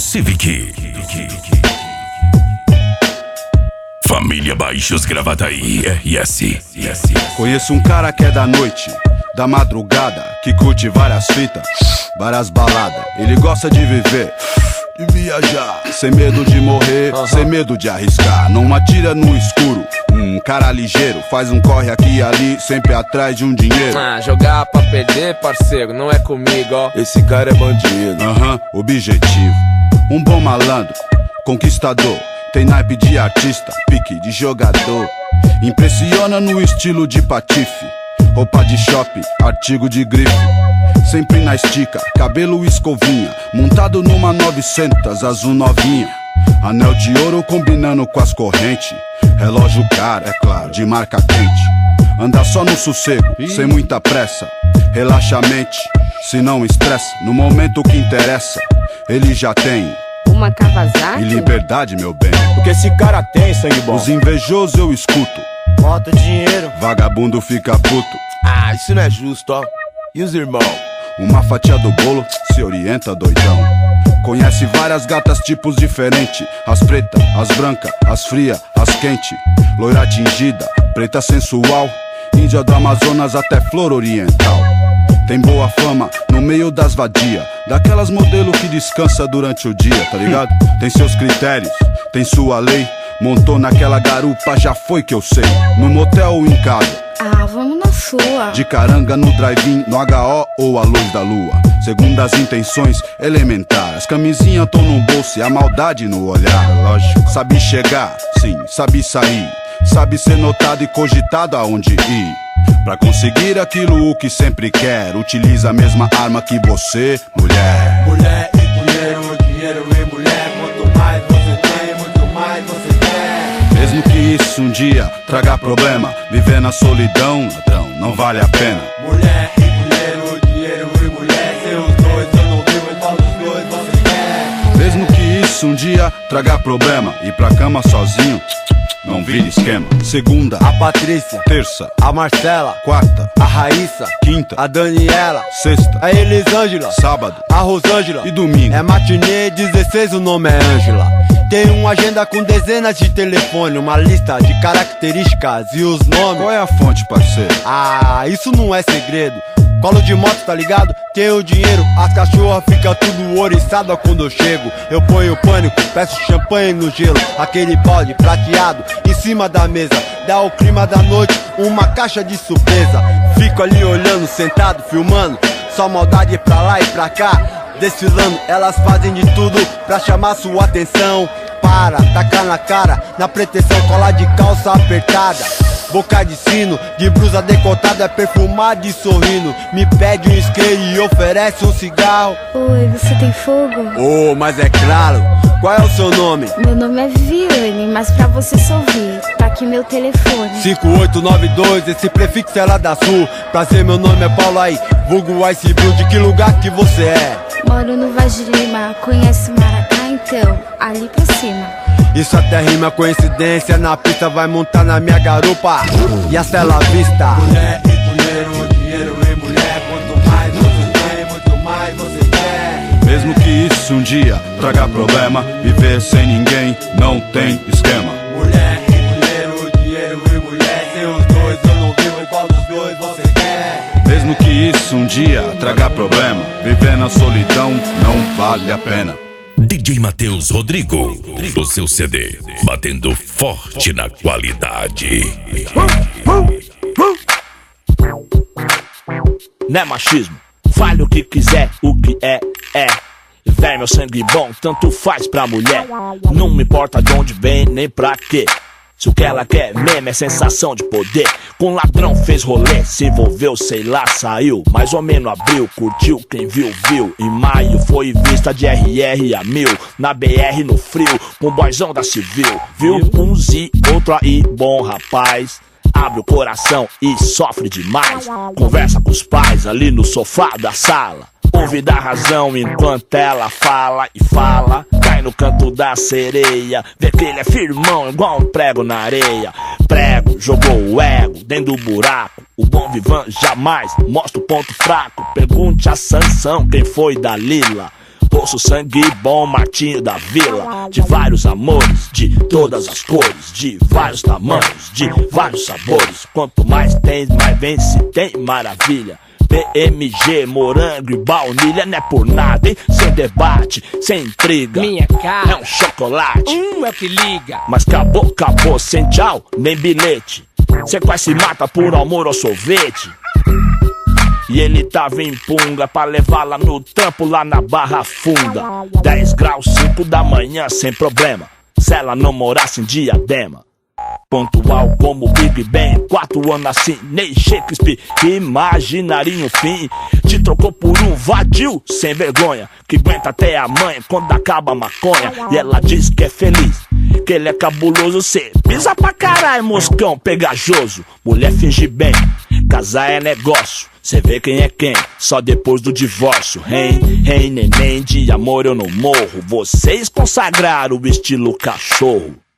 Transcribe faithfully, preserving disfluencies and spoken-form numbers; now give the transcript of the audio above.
Civic. Família Baixos Gravataí, R S. Conheço um cara que é da noite, da madrugada, que curte várias fitas, várias baladas. Ele gosta de viver, de viajar, sem medo de morrer, uhum. sem medo de arriscar. Não atira no escuro, um cara ligeiro, faz um corre aqui e ali, sempre atrás de um dinheiro. Ah, jogar pra perder, parceiro, não é comigo, ó. Esse cara é bandido. Aham, uhum. Objetivo, um bom malandro, conquistador. Tem naipe de artista, pique de jogador. Impressiona no estilo de patife, roupa de shopping, artigo de grife. Sempre na estica, cabelo escovinha, montado numa novecentos azul novinha. Anel de ouro combinando com as correntes, relógio caro, é claro, de marca quente. Anda só no sossego, sem muita pressa. Relaxa a mente, se não estressa. No momento que interessa, ele já tem uma Kawasaki e liberdade, meu bem. O que esse cara tem, sangue bom? Os invejosos eu escuto, bota dinheiro, vagabundo fica puto. Ah, isso não é justo, ó. E os irmãos? Uma fatia do bolo, se orienta, doidão. Conhece várias gatas, tipos diferentes. As pretas, as brancas, as frias, as quentes. Loira tingida, preta sensual. Índia do Amazonas até flor oriental. Tem boa fama no meio das vadias, daquelas modelo que descansa durante o dia, tá ligado? Tem seus critérios, tem sua lei. Montou naquela garupa, já foi que eu sei. No motel ou em casa? Ah, vamos na sua. De caranga no drive-in, no H O ou a luz da lua. Segundo as intenções elementares, as camisinhas tão no bolso e a maldade no olhar. Lógico. Sabe chegar, sim, sabe sair. Sabe ser notado e cogitado aonde ir. Pra conseguir aquilo o que sempre quer, utiliza a mesma arma que você, mulher. Mulher e dinheiro, dinheiro e mulher. Quanto mais você tem, muito mais você quer. Mesmo que isso um dia traga problema, viver na solidão, ladrão, não vale a pena. Mulher e dinheiro, dinheiro e mulher. Seus dois eu não vivo, mas qual dos dois você quer? Mesmo que isso um dia traga problema, ir pra cama sozinho, não vira esquema. Segunda, a Patrícia. Terça, a Marcela. Quarta, a Raíssa. Quinta, a Daniela. Sexta, a Elisângela. Sábado, a Rosângela. E domingo é matinê dezesseis, o nome é Ângela. Tem uma agenda com dezenas de telefone, uma lista de características e os nomes. Qual é a fonte, parceiro? Ah, isso não é segredo. Colo de moto, tá ligado? Tenho dinheiro, as cachorras ficam tudo oriçada quando eu chego. Eu ponho pânico, peço champanhe no gelo. Aquele balde prateado em cima da mesa, dá o clima da noite, uma caixa de surpresa. Fico ali olhando, sentado, filmando, só maldade pra lá e pra cá. Desfilando, elas fazem de tudo pra chamar sua atenção. Para, tacar na cara, na pretensão, colar de calça apertada. Boca de sino, de blusa decotada, perfumada e sorrindo. Me pede um isqueiro e oferece um cigarro. Oi, você tem fogo? Oh, mas é claro. Qual é o seu nome? Meu nome é Viviane, mas pra você só ouvir, tá aqui meu telefone. cinco oito nove dois, esse prefixo é lá da Sul. Prazer, meu nome é Paulo aí, vulgo Ice Blue. De que lugar que você é? Moro no Vaz de Lima, conhece Maracá então? Ali pra cima. Isso até rima coincidência, na pista vai montar na minha garupa. E a cela vista. Mulher e dinheiro, dinheiro e mulher. Quanto mais você tem, muito mais você quer. Mesmo que isso um dia traga problema, viver sem ninguém não tem esquema. Mulher e dinheiro, dinheiro e mulher. Seus dois eu não vivo, qual dos dois você quer? Mesmo que isso um dia traga problema, viver na solidão não vale a pena. D J Matheus Rodrigo, o seu C D, batendo forte na qualidade. Não é machismo, fale o que quiser, o que é, é. Véi, meu sangue bom, tanto faz pra mulher. Não me importa de onde vem, nem pra quê. Se o que ela quer mesmo é sensação de poder. Com ladrão fez rolê, se envolveu, sei lá, saiu. Mais ou menos abril, curtiu, quem viu, viu. Em maio foi vista de R R a mil. Na B R no frio, com boizão da civil. Viu? Um Z, outro aí, bom rapaz. Abre o coração e sofre demais. Conversa com os pais ali no sofá da sala. Ouve da razão enquanto ela fala e fala. Cai no canto da sereia, vê que ele é firmão igual um prego na areia. Prego, jogou o ego dentro do buraco. O bom vivan jamais mostra o ponto fraco. Pergunte a Sansão quem foi Dalila. poço sangue bom, Martinho da Vila. De vários amores, de todas as cores, de vários tamanhos, de vários sabores. Quanto mais tem, mais vem, se tem maravilha. P M G, morango e baunilha, não é por nada, hein? Sem debate, sem intriga. Minha cara é um chocolate. Hum, é o que liga. Mas acabou, acabou, sem tchau, nem bilhete. Cê quase se mata por amor ao sorvete. E ele tava em punga pra levá-la no trampo lá na Barra Funda. dez graus, cinco da manhã, sem problema. Se ela não morasse em Diadema. Pontual como Big Ben, quatro anos assim, nem Shakespeare. Imaginaria um fim. Te trocou por um vadio sem vergonha, que aguenta até a mãe quando acaba a maconha. E ela diz que é feliz, que ele é cabuloso. Cê pisa pra caralho, moscão pegajoso. Mulher finge bem, casar é negócio. Cê vê quem é quem, só depois do divórcio. Hein, hein, neném, de amor eu não morro. Vocês consagraram o estilo cachorro.